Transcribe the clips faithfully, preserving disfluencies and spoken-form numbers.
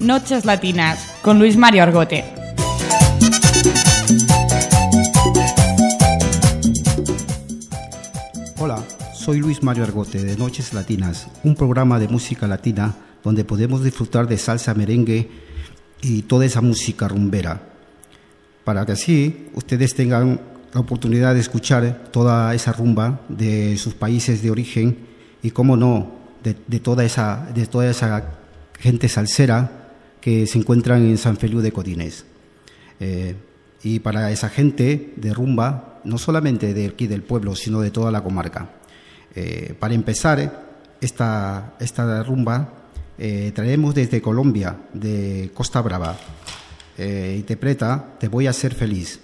Noches Latinas con Luis Mario Argote. Hola, soy Luis Mario Argote de Noches Latinas, un programa de música latina donde podemos disfrutar de salsa, merengue y toda esa música rumbera, para que así ustedes tengan la oportunidad de escuchar toda esa rumba de sus países de origen y, cómo no, de, de, toda, esa, de toda esa gente salsera que se encuentran en San Feliu de Codines. Eh, y para esa gente de rumba, no solamente de aquí del pueblo, sino de toda la comarca. Eh, para empezar esta, esta rumba, eh, traemos desde Colombia, de Costa Brava, eh, interpreta Te voy a hacer feliz.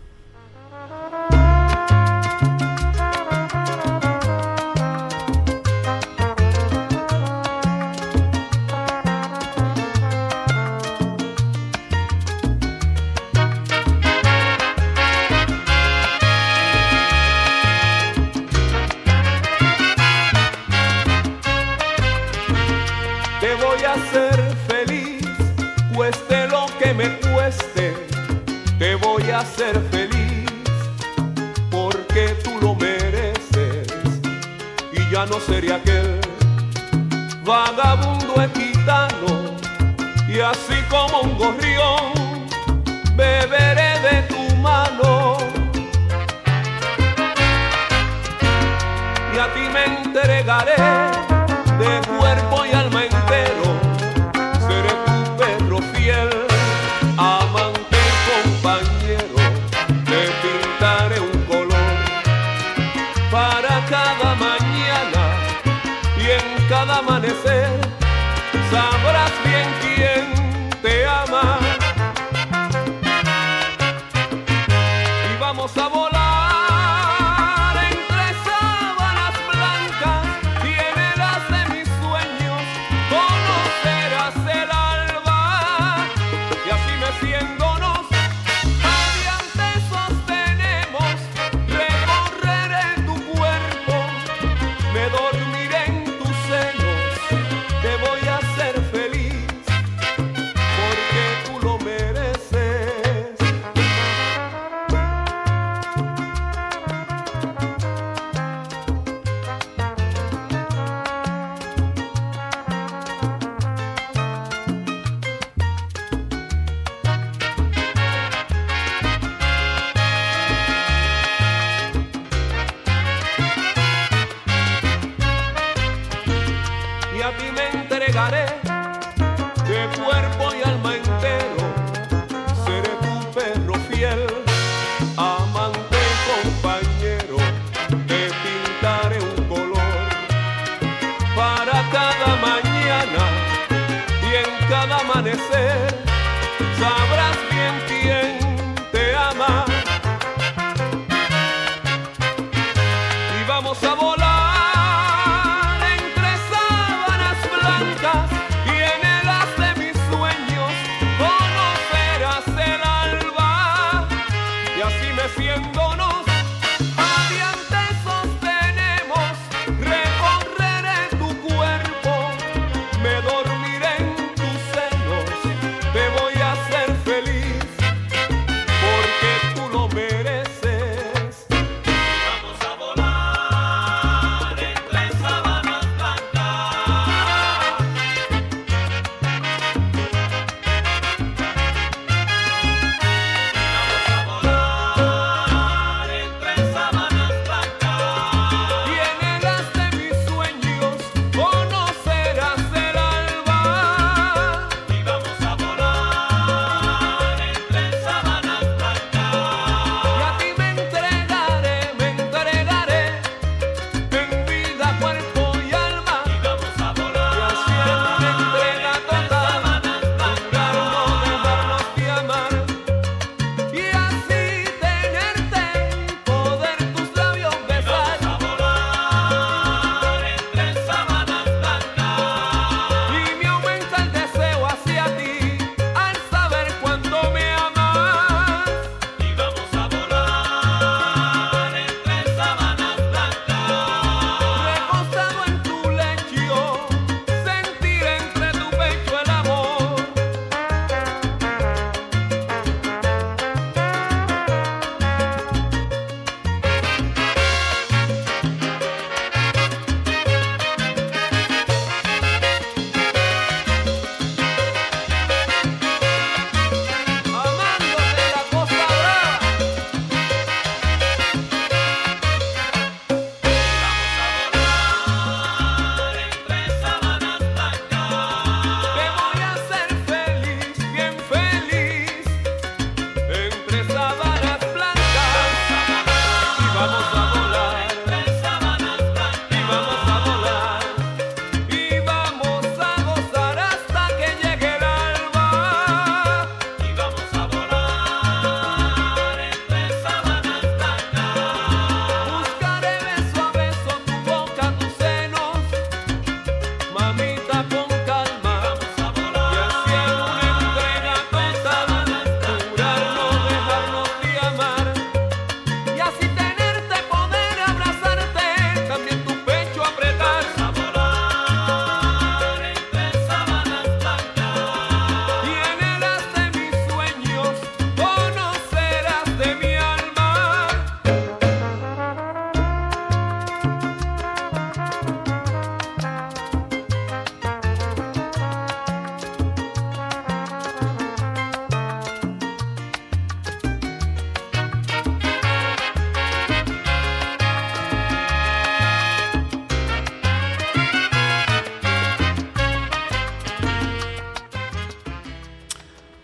Ser feliz porque tú lo mereces y ya no seré aquel vagabundo gitano, y así como un gorrión beberé de tu mano y a ti me entregaré de cuerpo y alma entero, seré tu perro fiel, amante y compañero. Te pintaré un color para cada mañana y en cada amanecer sabrás bien quién te ama. Y vamos a volar entre sábanas blancas y en el haz de mis sueños conocerás el alba y así meciéndonos de cuerpo y alma entero, seré tu perro fiel, amante y compañero. Te pintaré un color para cada mañana y en cada amanecer sabrás bien quién te ama. Y vamos a volar y en el haz de mis sueños conocerás el alba y así meciéndonos adiante sostenemos, recorreré tu cuerpo, me dormiré en tus senos, te voy a hacer feliz porque tú lo mereces. Vamos a volar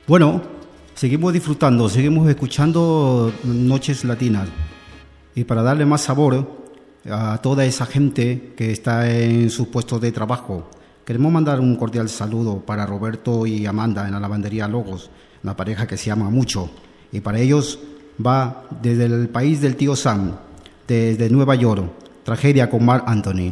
Bueno, seguimos disfrutando, seguimos escuchando Noches Latinas. Y para darle más sabor a toda esa gente que está en sus puestos de trabajo, queremos mandar un cordial saludo para Roberto y Amanda en la lavandería Logos, una pareja que se ama mucho. Y para ellos va desde el país del tío Sam, desde Nueva York, Tragedia con Marc Anthony.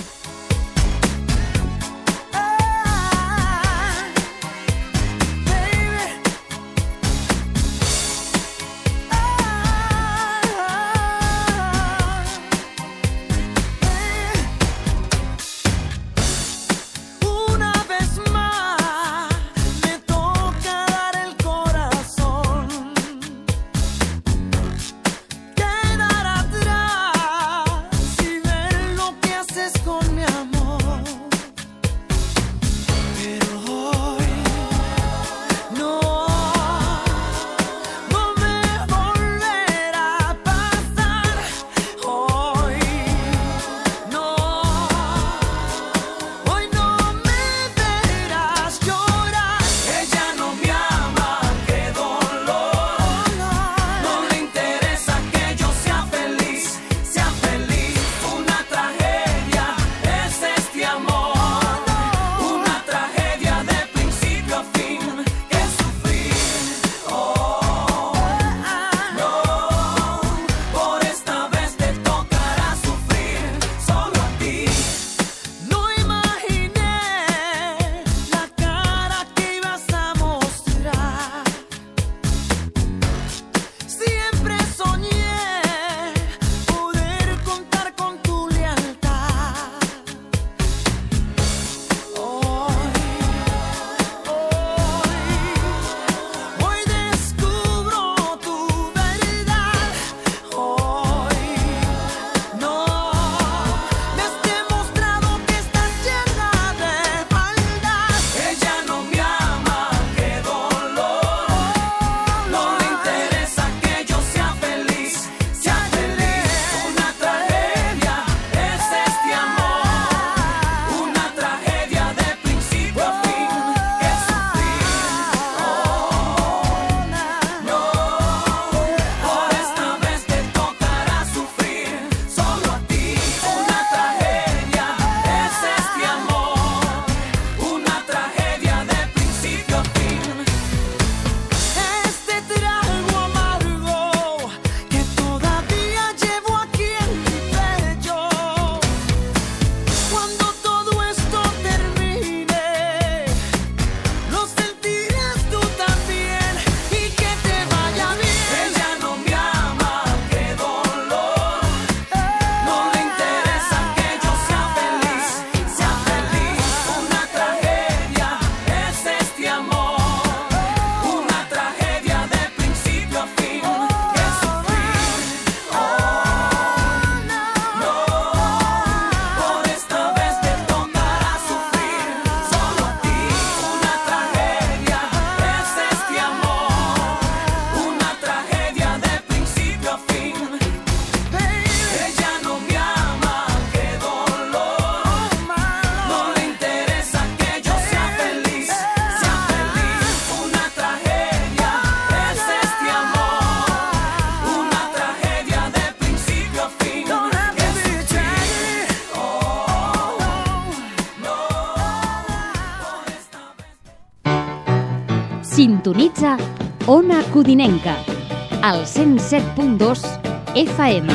Sintonitza Ona Codinenca, al cent set punt dos F M.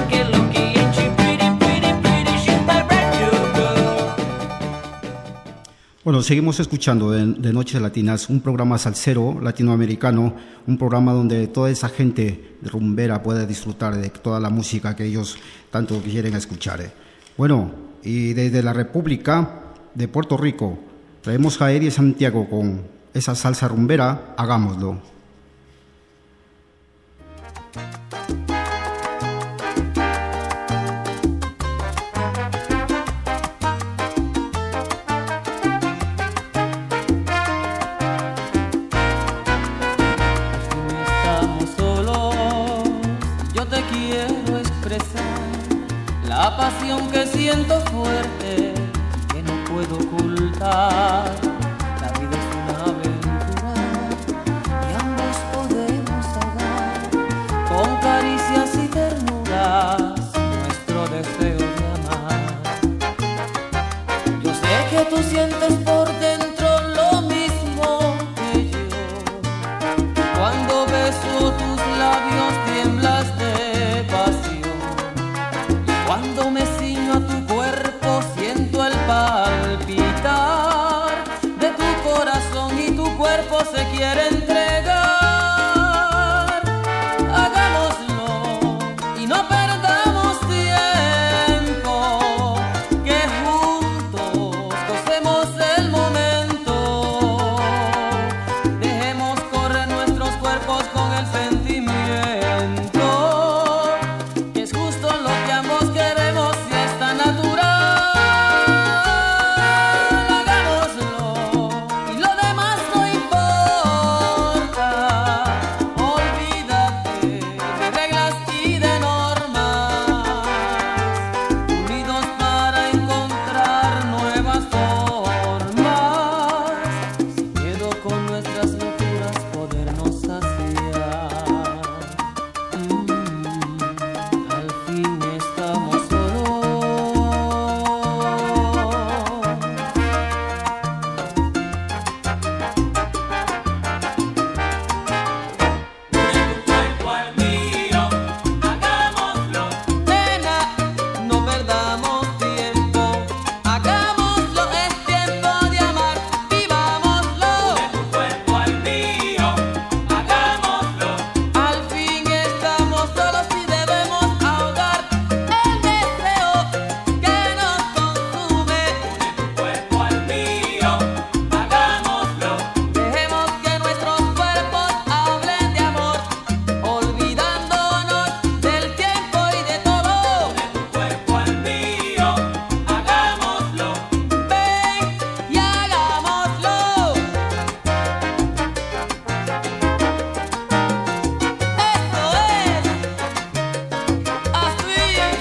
Bueno, seguimos escuchando de, de Noches Latinas, un programa salsero latinoamericano, un programa donde toda esa gente rumbera puede disfrutar de toda la música que ellos tanto quieren escuchar. Bueno, y desde la República de Puerto Rico traemos a Eri Santiago con esa salsa rumbera, Hagámoslo. Estamos solos, yo te quiero expresar la pasión que siento fuerte y que no puedo ocultar. La vida es una aventura Cuando me ciño a tu cuerpo siento el palpitar de tu corazón y tu cuerpo se quiere entregar. Hagámoslo y no perdamos tiempo, que juntos gocemos el momento. Dejemos correr nuestros cuerpos con el sentimiento, que es justo lo que ambos queremos y es tan natural. Hagámoslo y lo demás no importa. Olvídate de reglas y de normas, unidos para encontrar nuevas formas, sin miedo con nuestras locuras podernos saciar. Mm, al fin estamos solos. Nena, no perdamos tiempo, hagámoslo, es tiempo de amar, vivámoslo. Al fin estamos solos y debemos ahogar el deseo que nos consume. Dejemos que nuestros cuerpos hablen de amor, olvidándonos del tiempo y de todo. Ven y hagámoslo. Eso es. Así.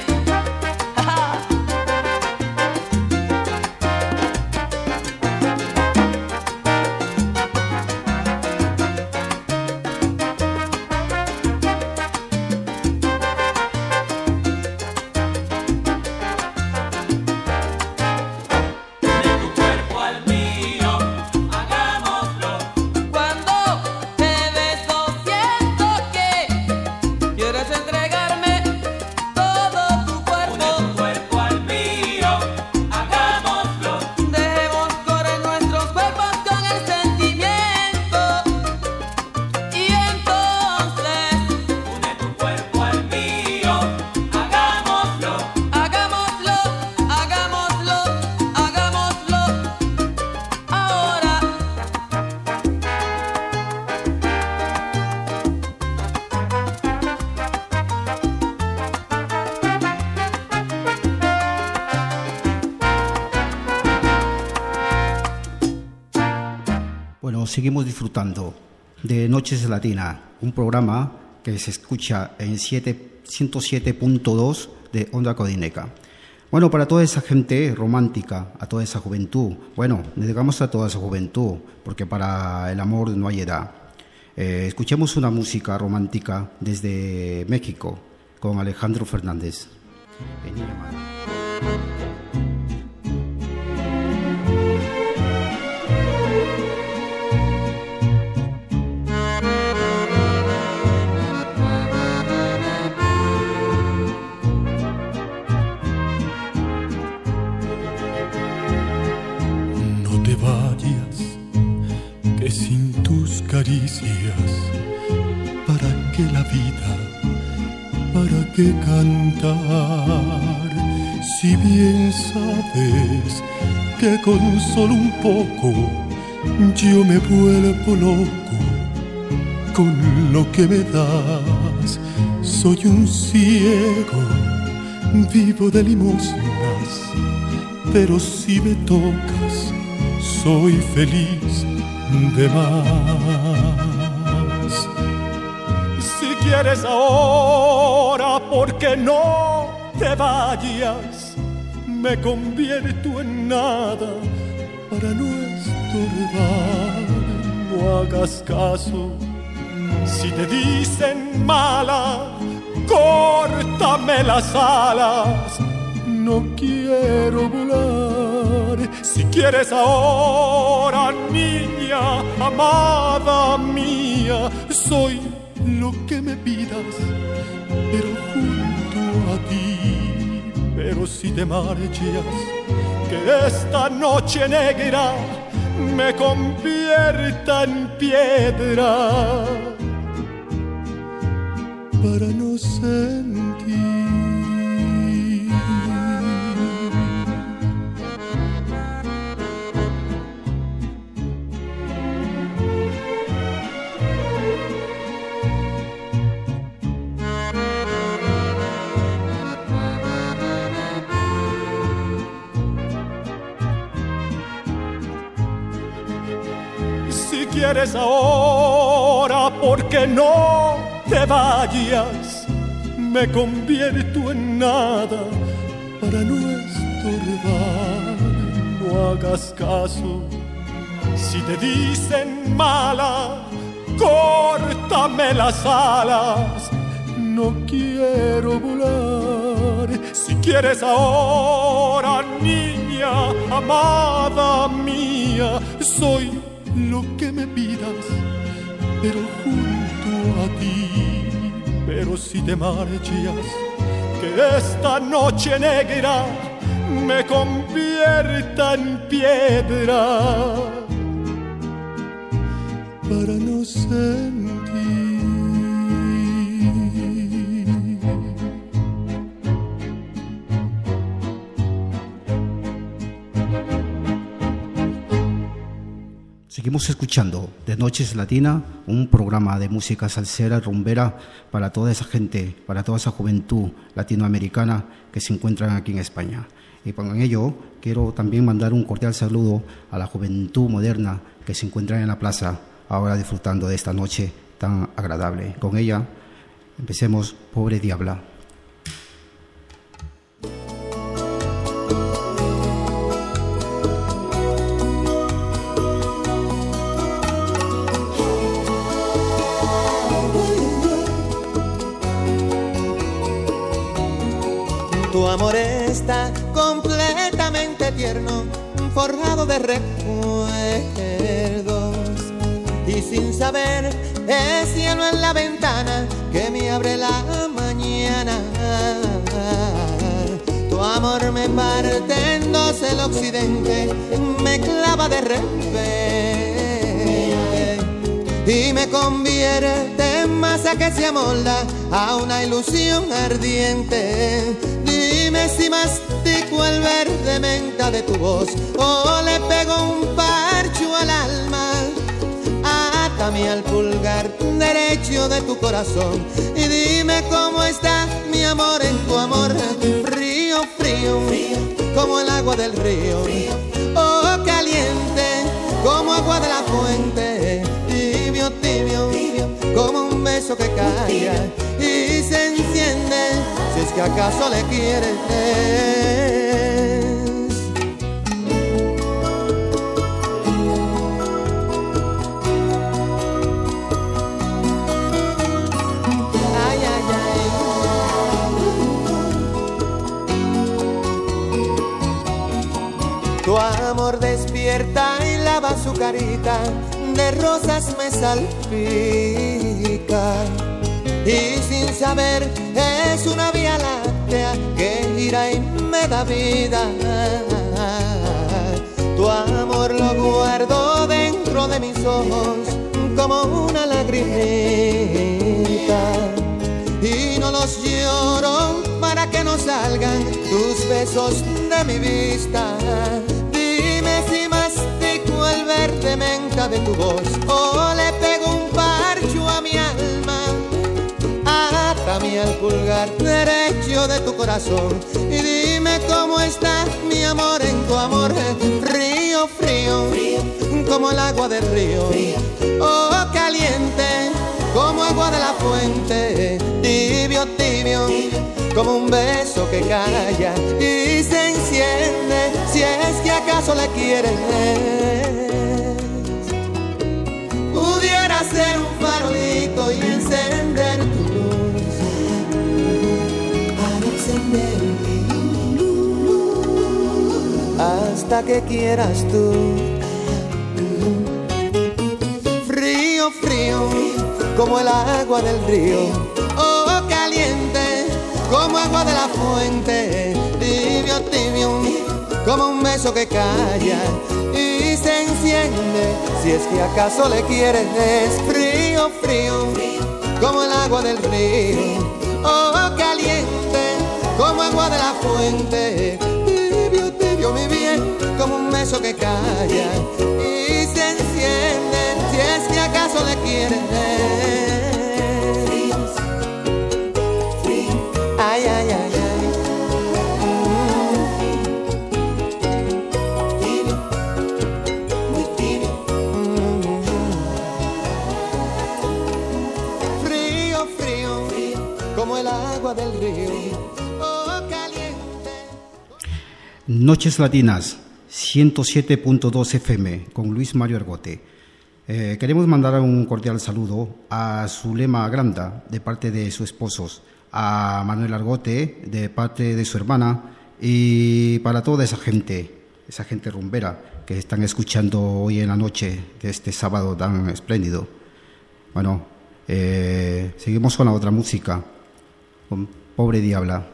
Cuando te beso siento que quieres entregarme todo tu cuerpo. Dejemos correr nuestros cuerpos con el sentimiento y entonces hagámoslo, hagámoslo, hagámoslo ahora. Bueno, seguimos disfrutando de Noches Latina, un programa que se escucha en siete- ciento siete punto dos de Onda Codineca. Bueno, para toda esa gente romántica, a toda esa juventud, bueno, dedicamos a toda esa juventud, porque para el amor no hay edad. Eh, escuchemos una música romántica desde México con Alejandro Fernández. Vení, hermano. No te vayas, que sin tus caricias, ¿para qué la vida? ¿Para qué cantar? Si bien sabes que con solo un poco yo me vuelvo loco con lo que me das. Soy un ciego, vivo de limosnas, pero si me tocas, soy feliz de más. Si quieres ahora, ¿por qué no te vayas? Me convierto en nada para no estorbar. No hagas caso si te dicen mala, córtame las alas. No quiero volar. Si quieres ahora, niña, amada mía, soy lo que me pidas, pero junto a ti pero si te marchas, que esta noche negra me convierta en piedra para no sentir. Si quieres ahora, porque no te vayas, me convierto en nada para no estorbar. No hagas caso si te dicen mala, córtame las alas, no quiero volar. Si quieres ahora, niña, amada mía, soy lo que me pidas, pero junto a ti. Pero si te marchas, que esta noche negra me convierta en piedra para no sentir. Seguimos escuchando De Noches Latina, un programa de música salsera, rumbera, para toda esa gente, para toda esa juventud latinoamericana que se encuentran aquí en España. Y con ello quiero también mandar un cordial saludo a la juventud moderna que se encuentra en la plaza, ahora disfrutando de esta noche tan agradable. Con ella empecemos Pobre Diabla. Tu amor está completamente tierno, forjado de recuerdos, y sin saber es cielo en la ventana que me abre la mañana. Tu amor me parte en dos el occidente, me clava de repente y me convierte en masa que se amolda a una ilusión ardiente. Dime si mastico el verde menta de tu voz o le pego un parcho al alma. Atame al pulgar derecho de tu corazón y dime cómo está mi amor en tu amor. Frío, frío, frío como el agua del río, oh caliente como agua de la fuente. Tibio, tibio, como un beso que cae y se enciende, si es que acaso le quieres. Ay, ay, ay. Tu amor despierta y lava su carita, de rosas me salpica, y sin saber es una vía láctea que gira y me da vida. Tu amor lo guardo dentro de mis ojos como una lagrimita, y no los lloro para que no salgan tus besos de mi vista. Dime si mastico el verde menta de tu voz o le pego un parcho a mi alma. Atame al pulgar derecho de tu corazón y dime cómo está mi amor en tu amor. Frío, frío, frío como el agua del río, oh caliente como agua de la fuente. Tibio, tibio como un beso que calla y se enciende, si es que acaso le quieres. Pudiera ser un farolito y encender tu luz, para encender mi luz hasta que quieras tú. Frío, frío como el agua del río, oh caliente como agua de la fuente. como un beso que calla y se enciende. Si es que acaso le quieres, es frío, frío, como el agua del río, o caliente, como agua de la fuente. Tibio, tibio, mi bien, como un beso que calla y se enciende. Si es que acaso le quieres, ay, ay, ay, ay. Como el agua del río, oh, caliente. Noches Latinas, ciento siete punto dos F M, con Luis Mario Argote. Eh, queremos mandar un cordial saludo a Zulema Granda, de parte de sus esposos, a Manuel Argote, de parte de su hermana, y para toda esa gente, esa gente rumbera que están escuchando hoy en la noche de este sábado tan espléndido. Bueno, eh, seguimos con la otra música. Con Pobre Diabla.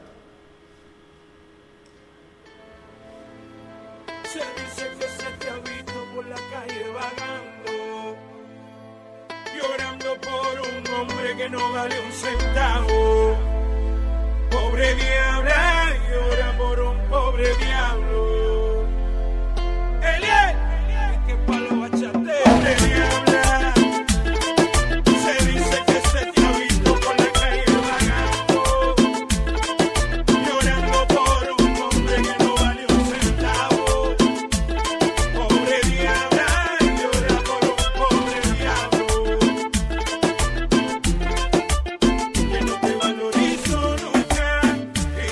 Se dice que se te ha visto por la calle vagando, llorando por un hombre que no vale un centavo. Pobre diabla, llora por un pobre diablo. Eliel, es que pa' lo bachate, pobre diabla. Y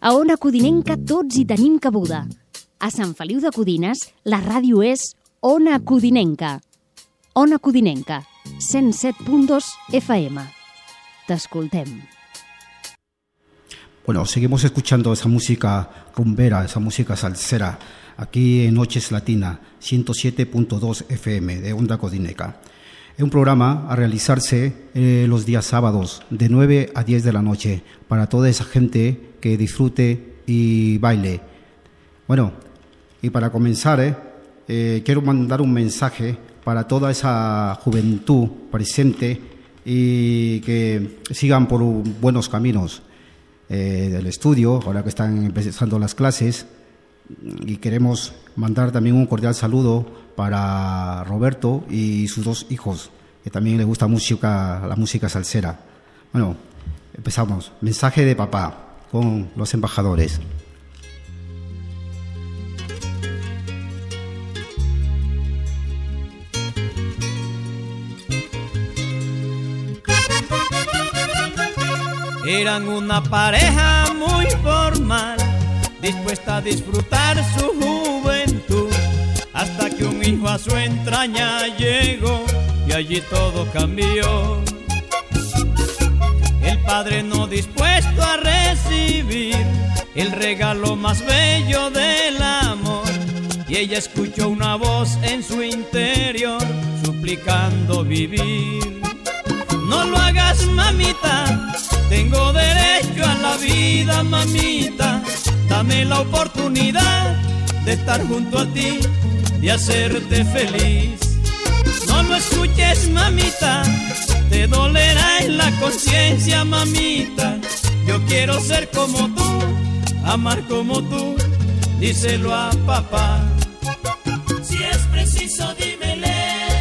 A Ona Codinenca tots hi tenim cabuda. A Sant Feliu de Codines, la ràdio és Ona Codinenca. Ona Codinenca, cent set punt dos F M. T'escoltem. Bueno, seguimos escuchando esa música rumbera, esa música salsera, aquí en Noches Latina, ciento siete punto dos F M de Onda Codinenca. Es un programa a realizarse eh, los días sábados de nueve a diez de la noche para toda esa gente que disfrute y baile. Bueno, y para comenzar, eh, eh, quiero mandar un mensaje para toda esa juventud presente y que sigan por buenos caminos eh, del estudio, ahora que están empezando las clases. Y queremos mandar también un cordial saludo para Roberto y sus dos hijos, que también les gusta música, la música salsera. Bueno, empezamos. Mensaje de papá con los embajadores. Eran una pareja muy formal, dispuesta a disfrutar su juventud, hasta que un hijo a su entraña llegó y allí todo cambió. El padre no dispuesto a recibir el regalo más bello del amor, y ella escuchó una voz en su interior suplicando vivir. No lo hagas, mamita, tengo derecho a la vida, mamita. Dame la oportunidad de estar junto a ti, de hacerte feliz. No lo escuches, mamita, te dolerá en la conciencia, mamita. Yo quiero ser como tú, amar como tú, díselo a papá. Si es preciso, dímele,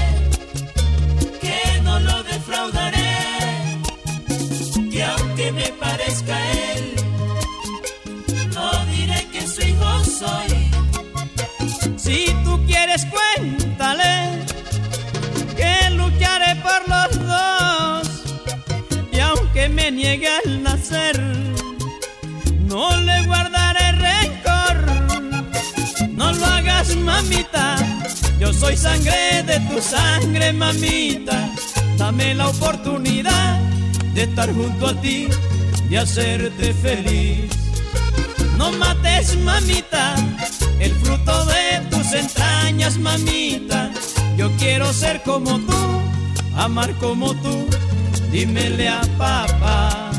que no lo defraudaré, que aunque me parezca él, no diré que su hijo soy. Si tú quieres, cuéntale que lucharé por los dos, y aunque me niegue al nacer, no le guardaré rencor. No lo hagas, mamita, yo soy sangre de tu sangre, mamita. Dame la oportunidad de estar junto a ti, de hacerte feliz. No mates, mamita, el fruto de tus entrañas, mamita. Yo quiero ser como tú, amar como tú, dímele a papá.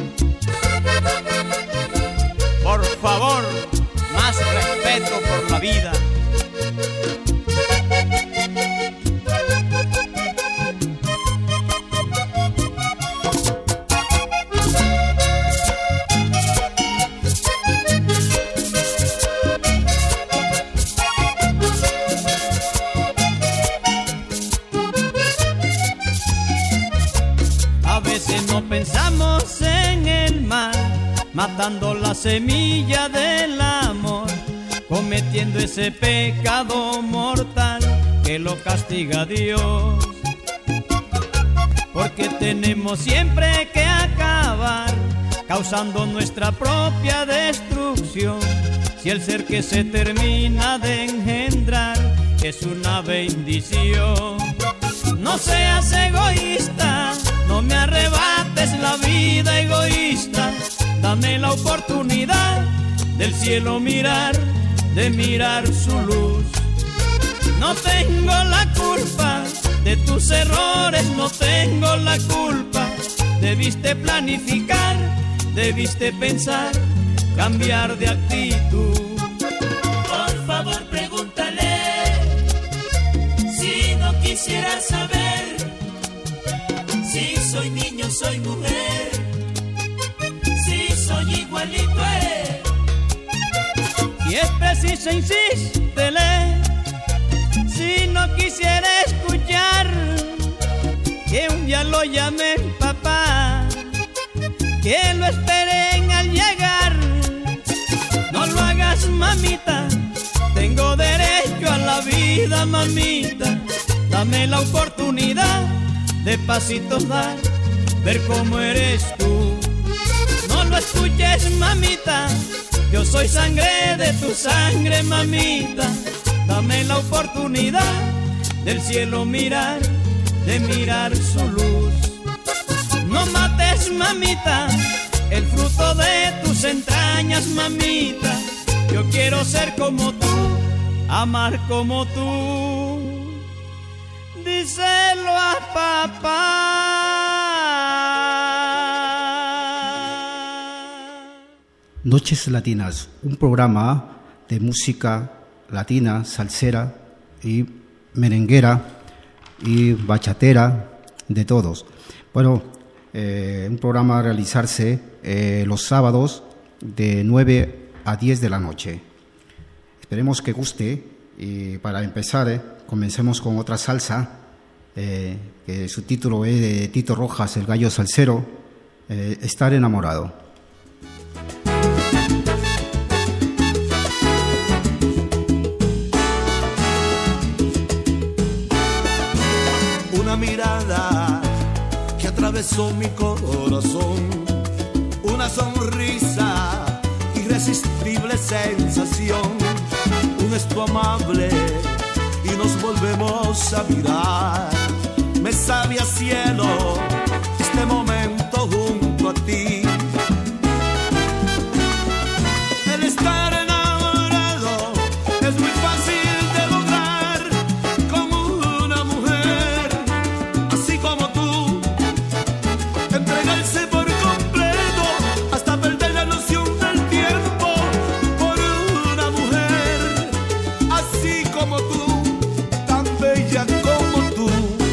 Por favor, más respeto por la vida. Pensamos en el mal, matando la semilla del amor, cometiendo ese pecado mortal que lo castiga Dios. Porque tenemos siempre que acabar, causando nuestra propia destrucción, si el ser que se termina de engendrar es una bendición. No seas egoísta, no me arrebates la vida, egoísta. Dame la oportunidad del cielo mirar, de mirar su luz. No tengo la culpa de tus errores, no tengo la culpa. Debiste planificar, debiste pensar, cambiar de actitud. Por favor, pregúntale si no quisiera saber si soy niño, soy mujer, si soy igualito a él. Si es preciso, insístele, si no quisiera escuchar, que un día lo llamen papá, que lo esperen al llegar. No lo hagas, mamita, tengo derecho a la vida, mamita. Dame la oportunidad de pasitos dar, ver cómo eres tú. No lo escuches, mamita, yo soy sangre de tu sangre, mamita. Dame la oportunidad del cielo mirar, de mirar su luz. No mates, mamita, el fruto de tus entrañas, mamita. Yo quiero ser como tú, amar como tú. Díselo a papá. Noches Latinas, un programa de música latina, salsera y merenguera y bachatera de todos. Bueno, eh, un programa a realizarse eh, los sábados de nueve a diez de la noche. Esperemos que guste y para empezar eh, comencemos con otra salsa eh, que su título es de Tito Rojas, el gallo salsero, eh, Estar enamorado. Una mirada que atravesó mi corazón, una sonrisa, irresistible sensación, un gesto amable y nos volvemos a mirar. Me sabe a cielo este momento junto a ti. El estar enamorado es muy fácil de lograr con una mujer así como tú. Entregarse por completo hasta perder la noción del tiempo por una mujer así como tú, tan bella como tú.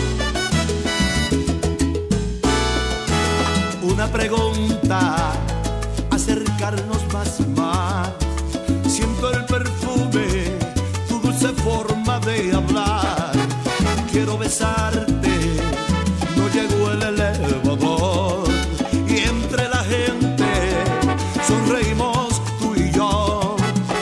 Una pregunta, acercarnos más y más. Siento el perfume, tu dulce forma de hablar. Quiero besarte, no llegó el elevador y entre la gente sonreímos tú y yo.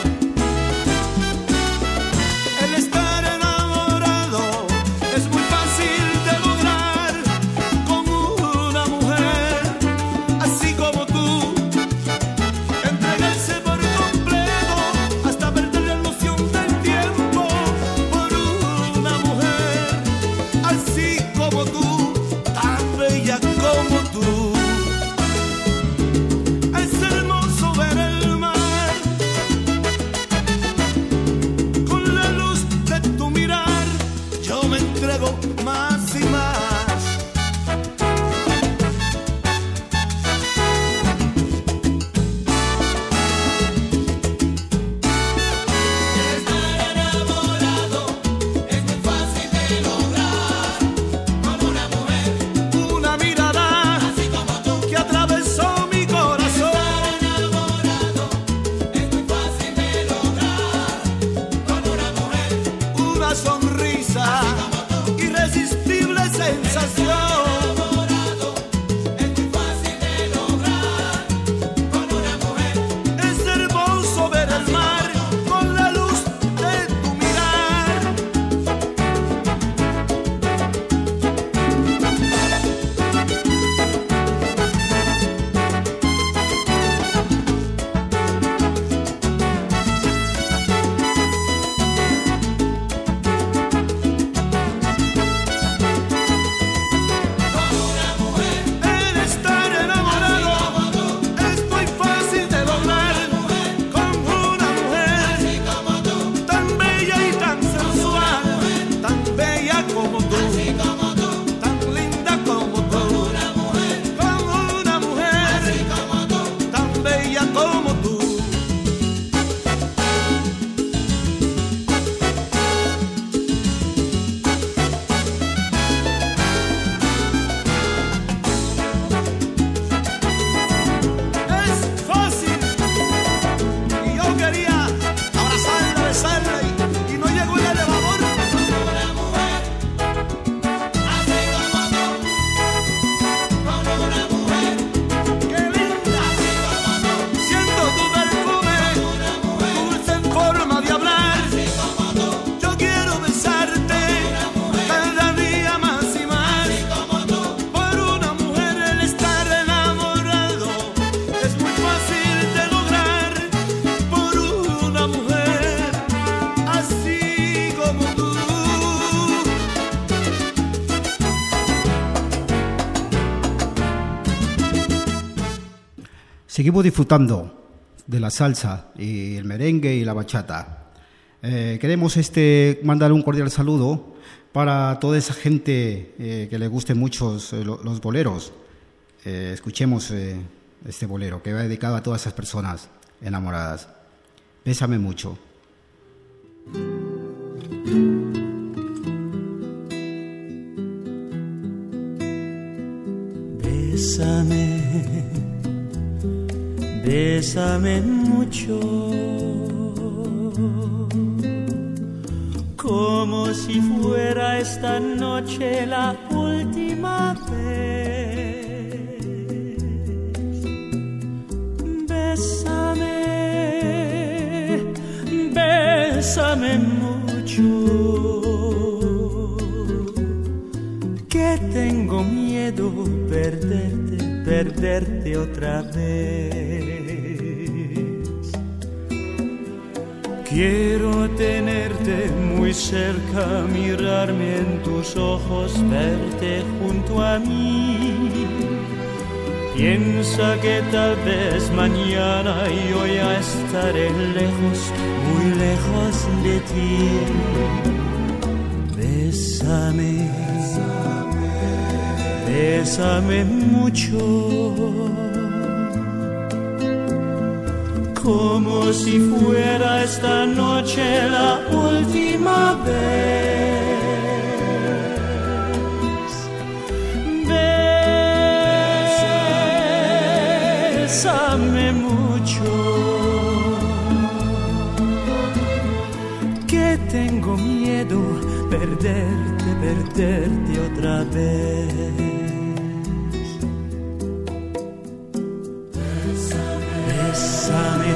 El estar enamorado es muy fácil de lograr con una mujer así como tú. Entregarse por completo hasta perder la noción del tiempo por una mujer así como tú, tan bella como tú. Es hermoso ver el mar con la luz de tu mirar. Yo me entrego más y más. Estar enamorado es muy fácil de lograr con una mujer Una mirada así como tú. que atravesó mi corazón. Estar enamorado es muy fácil de lograr con una mujer Una sonrisa, irresistible sensación. enamorado. Es muy fácil de lograr con una mujer Es hermoso ver el mar con la luz de tu mirar. seguimos disfrutando de la salsa y el merengue y la bachata. Eh, queremos este, mandar un cordial saludo para toda esa gente eh, que le gusten mucho eh, los boleros. Eh, escuchemos eh, este bolero que va dedicado a todas esas personas enamoradas. Bésame mucho. Bésame, bésame mucho, como si fuera esta noche la última vez. Bésame, bésame mucho, que tengo miedo perderte, perderte otra vez. Quiero tenerte muy cerca, mirarme en tus ojos, verte junto a mí. Piensa que tal vez mañana yo ya estaré lejos, muy lejos de ti. Bésame, bésame mucho, como si fuera esta noche la última vez. Bésame mucho, que tengo miedo perderte, perderte otra vez. Bésame,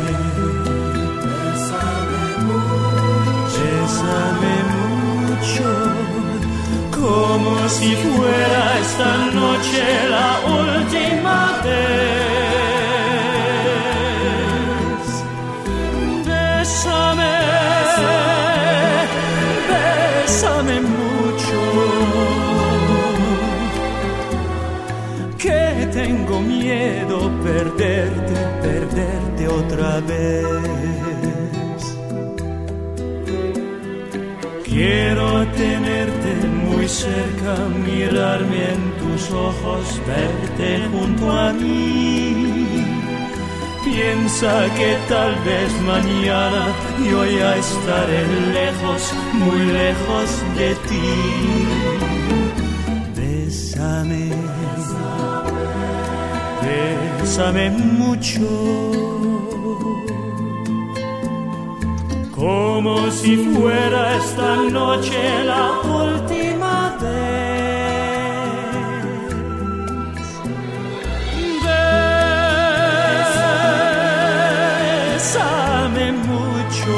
bésame mucho, como si fuera esta noche la última vez. Bésame, bésame mucho, que tengo miedo perderte, perderte otra vez. Quiero tenerte muy cerca, mirarme en tus ojos, verte junto a mí. Piensa que tal vez mañana yo ya estaré lejos, muy lejos de ti. Bésame, bésame mucho, como si fuera esta noche la última vez. Bésame mucho,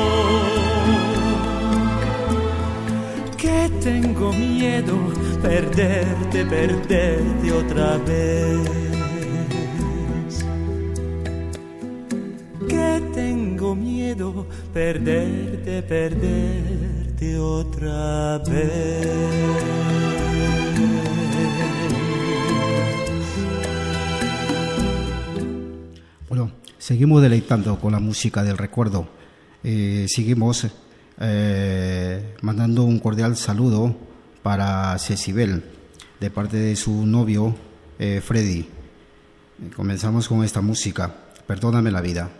que tengo miedo perderte, perderte otra vez. Tengo miedo perderte, perderte otra vez. Bueno, seguimos deleitando con la música del recuerdo. Eh, seguimos eh, mandando un cordial saludo para Cecibel, de parte de su novio eh, Freddy. Comenzamos con esta música, Perdóname la vida.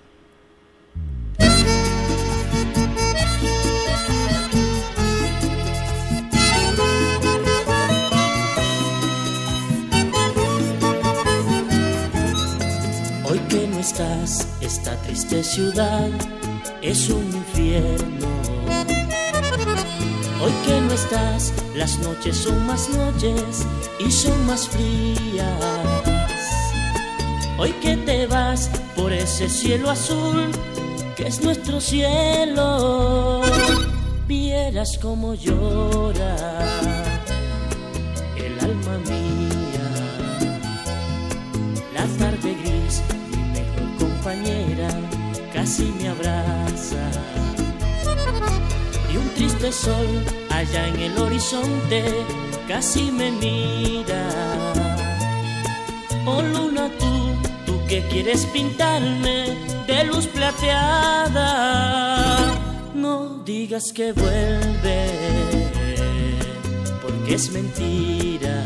Hoy que no estás, esta triste ciudad es un infierno. Hoy que no estás, las noches son más noches y son más frías. Hoy que te vas por ese cielo azul que es nuestro cielo, vieras cómo llora el alma mía. La tarde gris, mi mejor compañera, casi me abraza, y un triste sol allá en el horizonte casi me mira. Oh luna, tú, tú que quieres pintarme de luz plateada. No digas que vuelve, porque es mentira.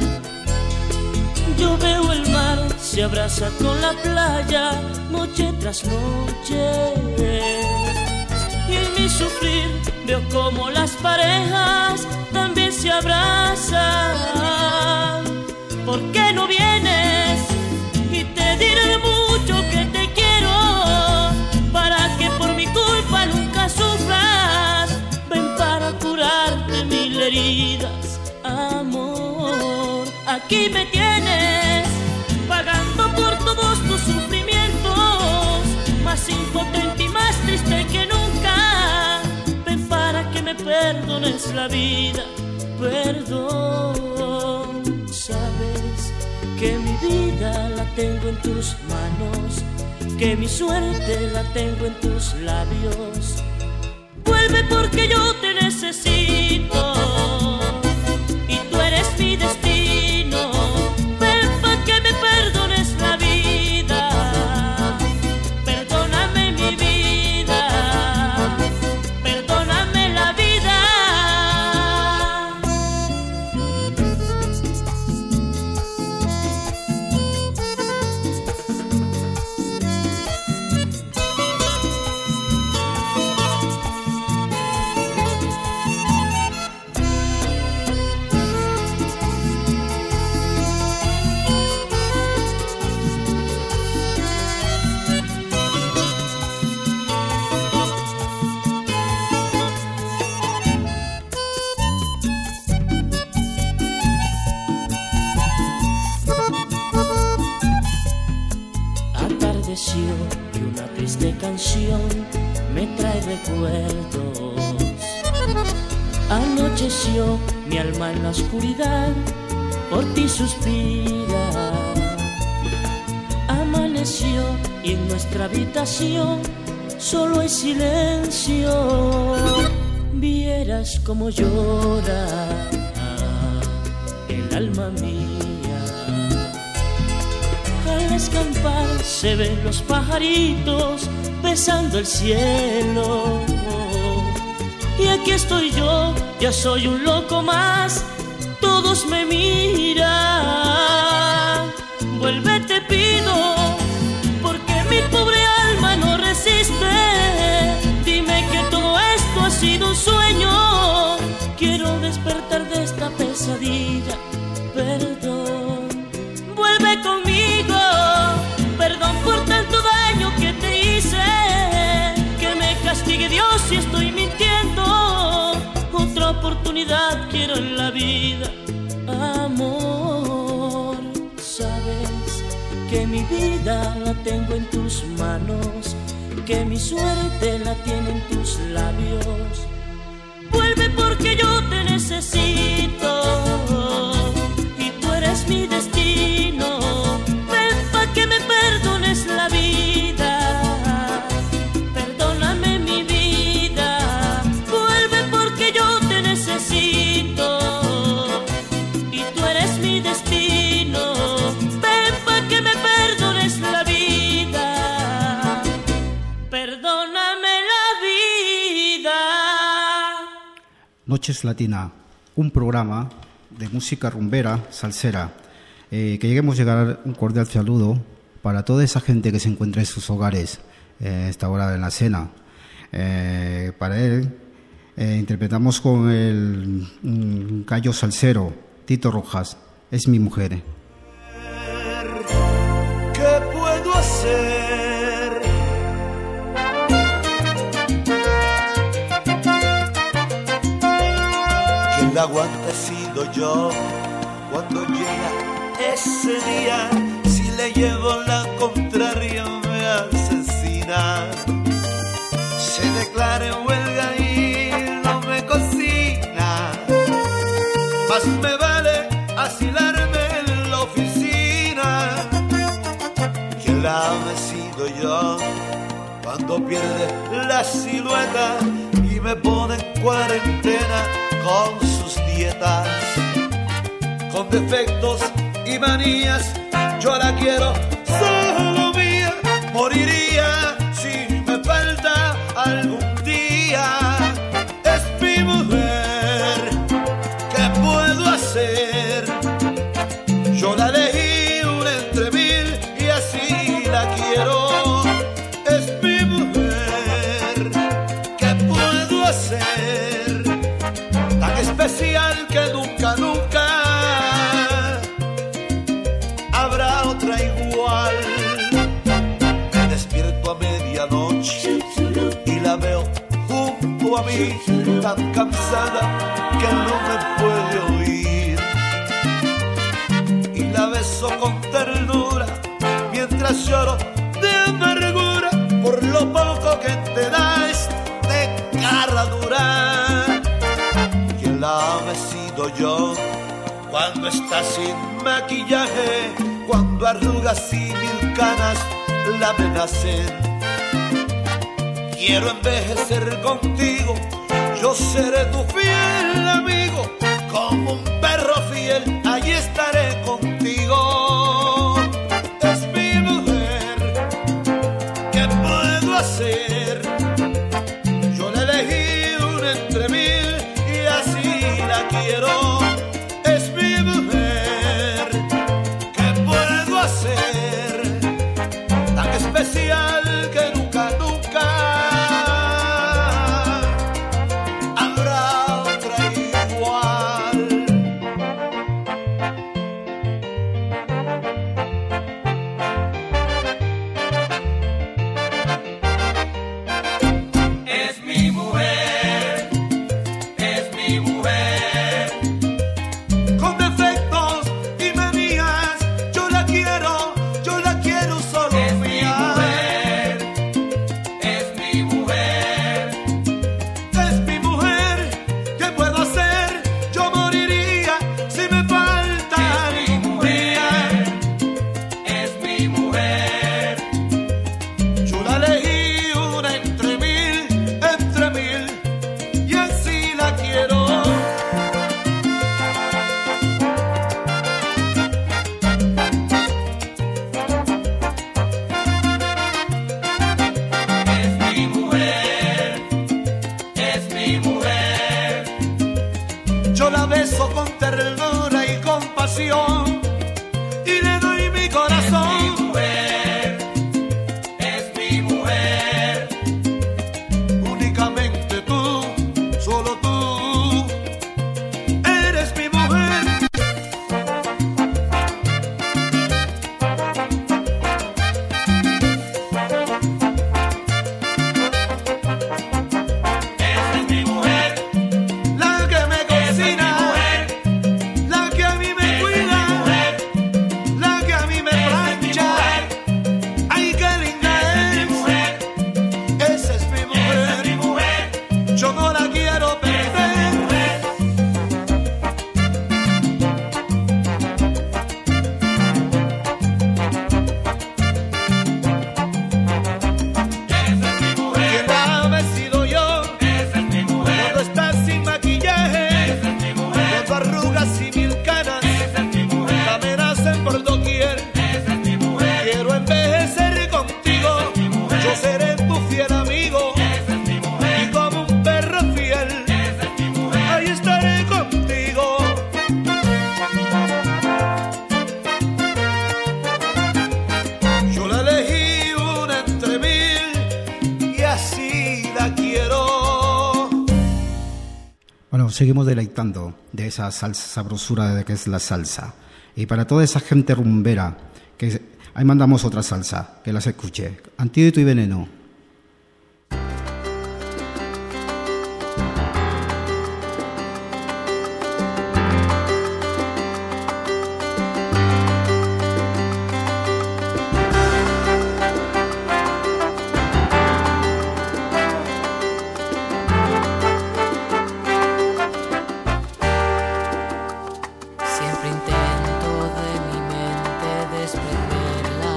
Yo veo el mar, se abraza con la playa, noche tras noche. Y en mi sufrir veo como las parejas también se abrazan. ¿Por qué no vienes? Y te diré mucho que te quiero, para que por mi culpa nunca sufras. Ven para curarte mil heridas, amor. Aquí me tienes, pagando por todos tus sufrimientos, más impotente y más triste que nunca. Ven para que me perdones la vida, perdón. Sabes que mi vida la tengo en tus manos, que mi suerte la tengo en tus labios. Vuelve porque yo te necesito y tú eres mi destino. Ven pa' que me perdones la vida, perdóname mi vida, perdóname la vida. Y una triste canción me trae recuerdos. Anocheció mi alma en la oscuridad, por ti suspira. Amaneció y en nuestra habitación solo hay silencio. Vieras cómo llora el alma mía. Al escampar se ven los pajaritos besando el cielo. Y aquí estoy yo, ya soy un loco más, todos me miran. Vuelve te pido, porque mi pobre alma no resiste. Dime que todo esto ha sido un sueño. Quiero despertar de esta pesadilla, perdón. Vuelve conmigo, perdón por tanto daño que te hice. Que me castigue Dios si estoy mintiendo. Otra oportunidad quiero en la vida, amor. Sabes que mi vida la tengo en tus manos, que mi suerte la tienen tus labios. Vuelve porque yo te necesito y tú eres mi destino. Ven pa' que me perdones la vida, perdóname mi vida. Vuelve porque yo te necesito y tú eres mi destino. Ven pa' que me perdones la vida, perdóname la vida. Noches Latina, un programa de música rumbera, salsera. Eh, que lleguemos a llegar un cordial saludo para toda esa gente que se encuentra en sus hogares eh, a esta hora de la cena. Eh, para él eh, interpretamos con el un gallo salsero, Tito Rojas, Es mi mujer. ¿Qué puedo hacer? Quien la aguanta he sido yo. Cuando llega ese día, si le llevo la contraria me asesina. Se declara en huelga y no me cocina. Más me vale asilarme en la oficina. Quien la ame he sido yo. Cuando pierde la silueta y me pone en cuarentena con sus dietas. Con defectos y manías, yo la quiero solo moriría si me falta algún día. Es mi mujer, ¿qué puedo hacer? Yo la elegí una entre mil y así la quiero. Es mi mujer, ¿qué puedo hacer? Tan especial que nunca, nunca habrá otra igual. Me despierto a medianoche y la veo junto a mí, tan cansada que no me puede oír. Y la beso con ternura mientras lloro de amargura por lo poco que te da este cara dura. Quien la ama he sido yo cuando está sin maquillaje, cuando arrugas y mil canas la amenacen. Quiero envejecer contigo, yo seré tu fiel amigo, como un perro fiel, allí estaré contigo. Es mi mujer, ¿qué puedo hacer? Yo la elegí una entre mil y así la quiero. Es mi mujer, ¿qué puedo hacer? Tan especial que nunca, nunca habrá otra igual. Es mi mujer, es mi mujer. Con defectos y manías, yo la quiero, yo la quiero solo Es mi mía. mujer, es mi mujer. Es mi mujer, ¿qué puedo hacer? Yo moriría si me falta Es mi algún día. Es mi mujer. Yo la elegí una entre mil, entre mil, y así la quiero. Es mi mujer, es mi mujer. Yo la beso con ternura y compasión y le doy mi Es mi corazón. mujer, es mi mujer. Únicamente tú, solo tú, eres mi mujer. Esa es mi mujer, La que me esa es mi cocina, mujer, la que a mí me esa es mi cuida, mujer, la que a mí me esa es mi plancha. mujer, Ay, qué linda esa es mi es. mujer, Esa es mi esa es mi mujer. mujer, Yo no la quiero esa es mi perder. mujer. Esa es mi mujer, Quien la ama he sido yo. esa es mi mujer, Cuando estás sin maquillaje, esa es mi mujer, cuando arrugas y mil canas esa es mi me mujer, amenazan por doquier. esa es mi mujer, Quiero envejecer contigo, yo seré tu fiel amigo, esa es mi mujer, y como un perro fiel, esa es mi mujer. ahí estaré contigo. Yo la elegí una entre mil y así la quiero. Bueno, seguimos deleitando de esa salsa, sabrosura de que es la salsa. Y para toda esa gente rumbera, que ahí mandamos otra salsa, que las escuche. Antídoto y veneno. Siempre intento de mi mente desprenderla.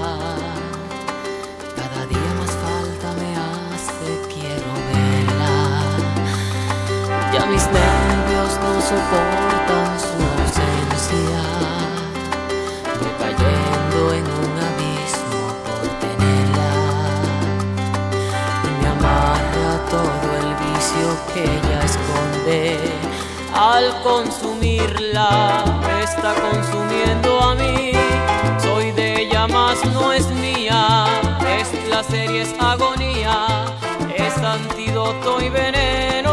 Cada día más falta me hace, quiero verla. Ya mis nervios no soportan su ausencia. Voy cayendo en un abismo por tenerla. vicio que ella esconde. Al consumirla, me está consumiendo a mí. Soy de ella, mas no es mía. Es placer y es agonía, es antídoto y veneno.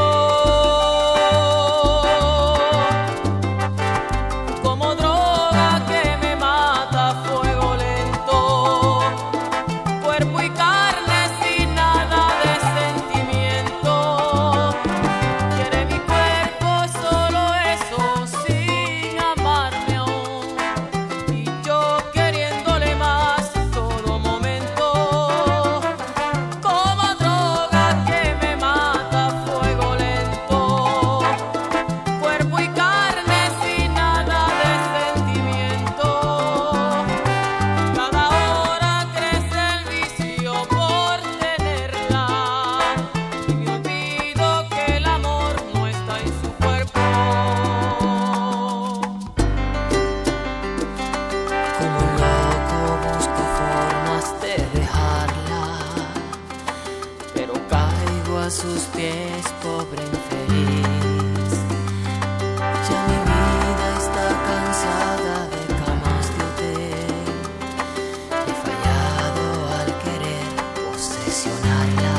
Como droga que me mata a fuego lento, cuerpo y carne sin nada de sentimiento. Quiere mi cuerpo solo eso, sin amarme aún, y yo queriéndole más todo momento. Como droga que me mata a fuego lento, cuerpo y carne sin nada de sentimiento. Cada hora crece el vicio por tenerla, y me olvido que el amor no está en su cuerpo. Como un loco busco formas de dejarla, pero caigo a sus pies, pobre infeliz. Ya mi vida está cansada de camas de hotel. He fallado al querer posesionarla,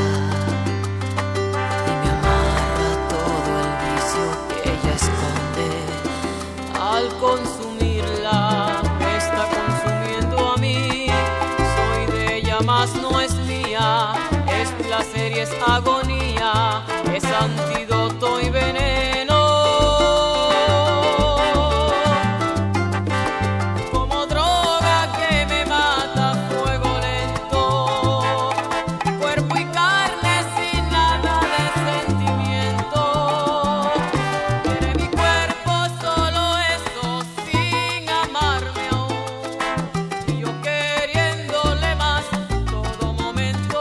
y me amarra todo el vicio que ella esconde. Al consumirla, me está consumiendo a mí. Soy de ella, mas no es mía. Es placer y es agonía, es antídoto y veneno. Como droga que me mata a fuego lento, cuerpo y carne sin nada de sentimiento. Quiere mi cuerpo solo eso, sin amarme aún, y yo queriéndole más todo momento.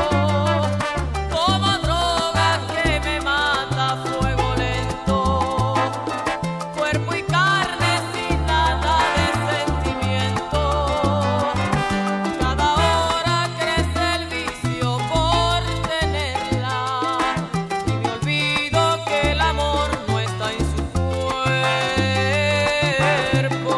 Como droga que me mata a fuego lento, cuerpo y carne sin nada de sentimiento. Cada hora crece el vicio por tenerla, y me olvido que el amor no está en su cuerpo.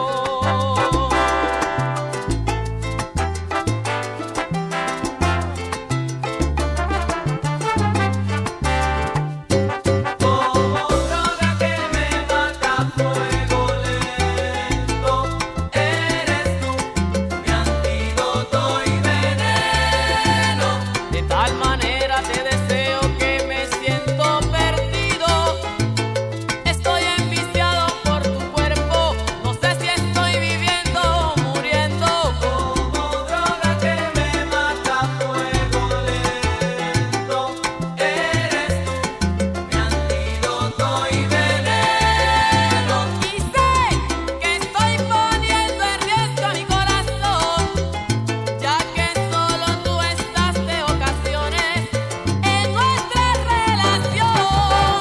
Como droga que me mata a fuego lento, eres tú mi antídoto y veneno. De tal manera te deseo que me siento perdido. Estoy enviciado por tu cuerpo, no sé si estoy viviendo o muriendo. Como droga que me mata a fuego lento, eres tú mi antídoto y veneno. Y sé que estoy poniendo en riesgo mi corazón, ya que solo tú estás de ocasiones en nuestra relación.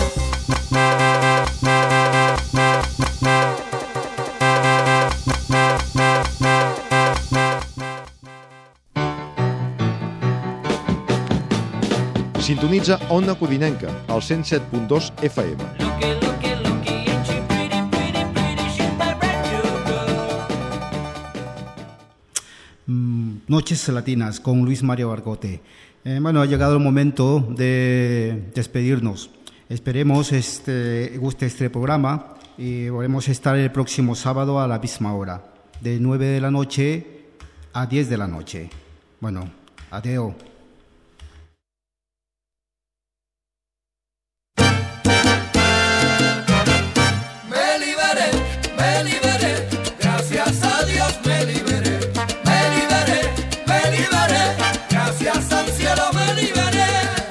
Sintonitza Ona Codinenca, al cent set punt dos F M. Mm, Noches Latinas con Luis Mario Argote. Eh, bueno, ha llegado el momento de despedirnos. Esperemos este guste este programa y volvemos a estar el próximo sábado a la misma hora, de nueve de la noche a diez de la noche. Bueno, adeo. Me liberé, me liberé, gracias a Dios me liberé. Me liberé, me liberé, gracias al cielo me liberé.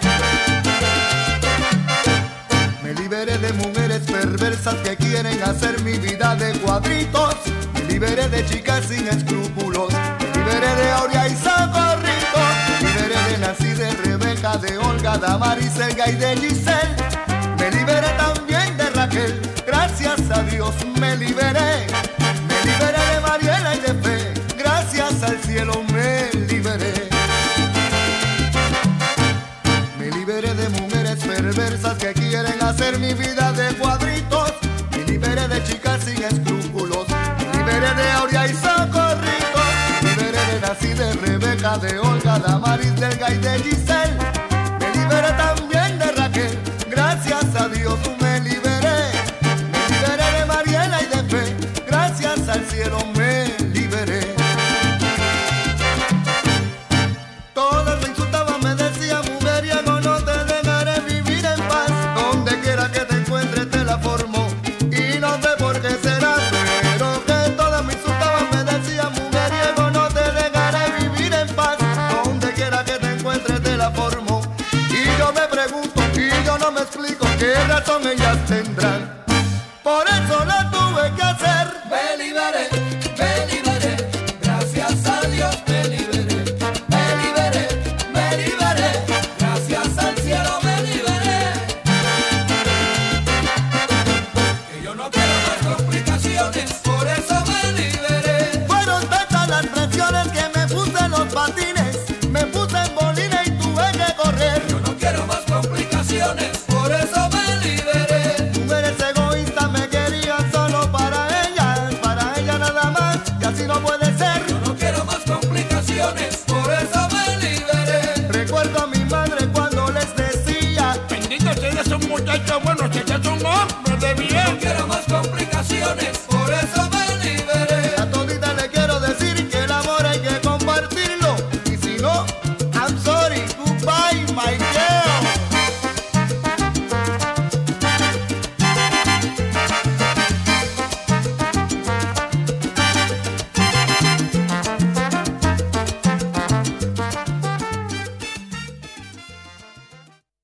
Me liberé de mujeres perversas que quieren hacer mi vida de cuadritos. Me liberé de chicas sin escrúpulos. Me liberé de Aurea y Socorrito. Me liberé de Nancy, de Rebeca, de Olga, de Amaris, Elga y de Giselle. Me liberé también de Raquel. Gracias a Dios me liberé. Me liberé de Mariela y de Fe. Gracias al cielo me liberé. Me liberé de mujeres perversas que quieren hacer mi vida de cuadritos. Me liberé de chicas sin escrúpulos, me liberé de Aurea y Socorrito, me liberé de Nancy, de Rebeca, de Olga, de Amaris, del Gay, de Giselle. Me liberé también de Raquel, gracias a Dios me liberé. Me liberé de Mariela y de Fe, gracias al cielo me liberé. Todas me insultaban, me decían mujeriego, no te dejaré vivir en paz. Donde quiera que te encuentres te la formo, y no sé por qué será, pero que todas me insultaban, me decían mujeriego, no te dejaré vivir en paz. Donde quiera que te encuentres te la formo, y yo me pregunto, y yo no me explico qué razón ellas tendrán.